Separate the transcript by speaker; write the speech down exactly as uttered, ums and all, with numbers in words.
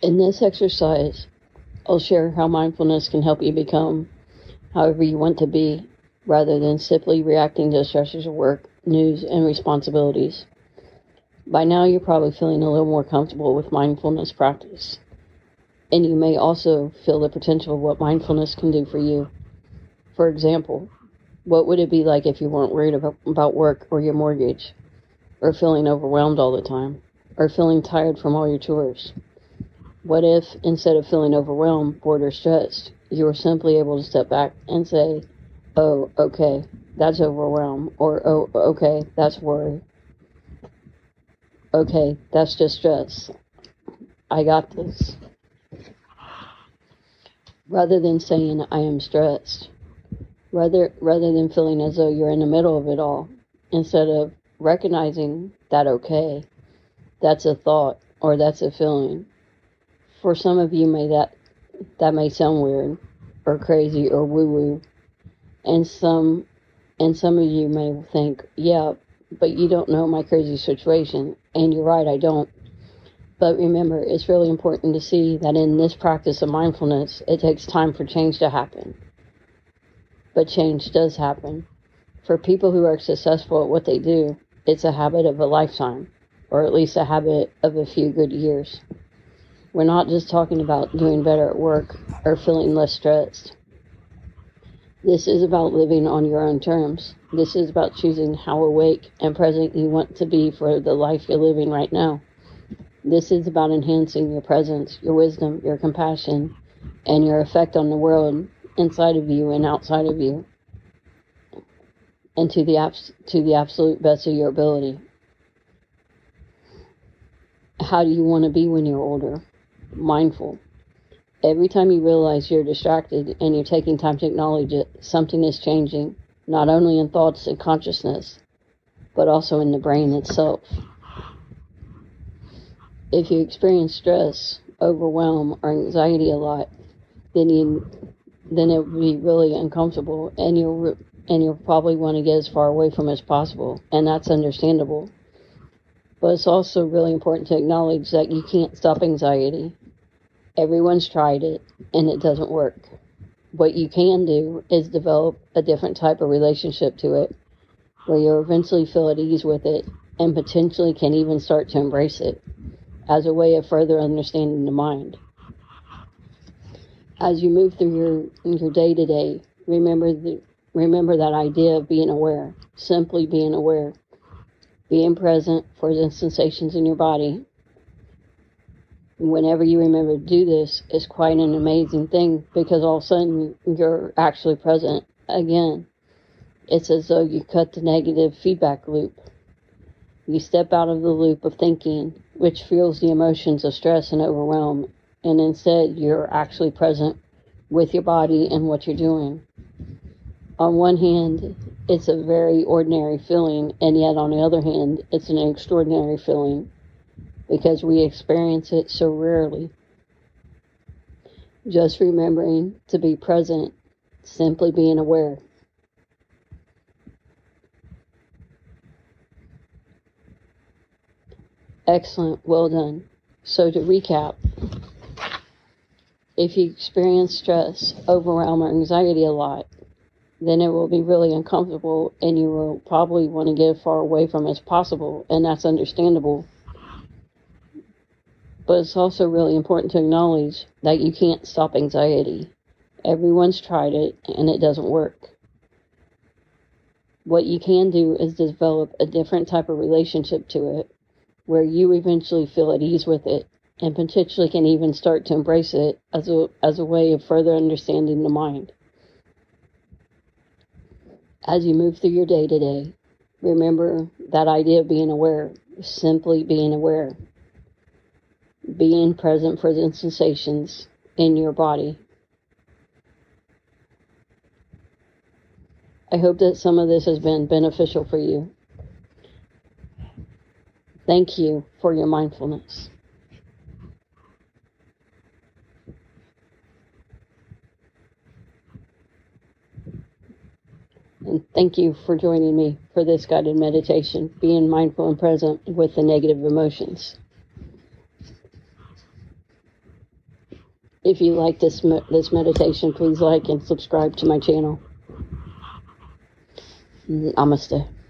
Speaker 1: In this exercise, I'll share how mindfulness can help you become however you want to be, rather than simply reacting to stressors of work, news, and responsibilities. By now, you're probably feeling a little more comfortable with mindfulness practice, and you may also feel the potential of what mindfulness can do for you. For example, what would it be like if you weren't worried about, about work or your mortgage, or feeling overwhelmed all the time, or feeling tired from all your chores? What if, instead of feeling overwhelmed, bored, or stressed, you were simply able to step back and say, oh, okay, that's overwhelm, or oh, okay, that's worry. Okay, that's just stress. I got this. Rather than saying, I am stressed. Rather, rather than feeling as though you're in the middle of it all, instead of recognizing that, okay, that's a thought, or that's a feeling. For some of you, may that that may sound weird, or crazy, or woo-woo, and some and some of you may think, yeah, but you don't know my crazy situation, and you're right, I don't. But remember, it's really important to see that in this practice of mindfulness, it takes time for change to happen. But change does happen. For people who are successful at what they do, it's a habit of a lifetime, or at least a habit of a few good years. We're not just talking about doing better at work or feeling less stressed. This is about living on your own terms. This is about choosing how awake and present you want to be for the life you're living right now. This is about enhancing your presence, your wisdom, your compassion, and your effect on the world inside of you and outside of you, and to the abs- to the absolute best of your ability. How do you want to be when you're older? Mindful. Every time you realize you're distracted and you're taking time to acknowledge it, something is changing, not only in thoughts and consciousness, but also in the brain itself. If you experience stress, overwhelm, or anxiety a lot, then you then it will be really uncomfortable, and you'll and you'll probably want to get as far away from it as possible, and that's understandable. But it's also really important to acknowledge that you can't stop anxiety. Everyone's tried it, and it doesn't work. What you can do is develop a different type of relationship to it, where you'll eventually feel at ease with it, and potentially can even start to embrace it, as a way of further understanding the mind. As you move through your your day-to-day, remember the, remember that idea of being aware, simply being aware, being present for the sensations in your body. Whenever you remember to do this, it's quite an amazing thing, because all of a sudden you're actually present again. It's as though you cut the negative feedback loop. You step out of the loop of thinking, which fuels the emotions of stress and overwhelm, and instead you're actually present with your body and what you're doing. On one hand, it's a very ordinary feeling, and yet on the other hand, it's an extraordinary feeling, because we experience it so rarely. Just remembering to be present, simply being aware. Excellent, well done. So to recap, if you experience stress, overwhelm, or anxiety a lot, then it will be really uncomfortable, and you will probably want to get as far away from it as possible, and that's understandable. But it's also really important to acknowledge that you can't stop anxiety. Everyone's tried it, and it doesn't work. What you can do is develop a different type of relationship to it, where you eventually feel at ease with it, and potentially can even start to embrace it as a, as a way of further understanding the mind. As you move through your day-to-day, remember that idea of being aware, simply being aware. Being present for the sensations in your body. I hope that some of this has been beneficial for you. Thank you for your mindfulness. And thank you for joining me for this guided meditation, being mindful and present with the negative emotions. If you like this this meditation, please like and subscribe to my channel. Namaste.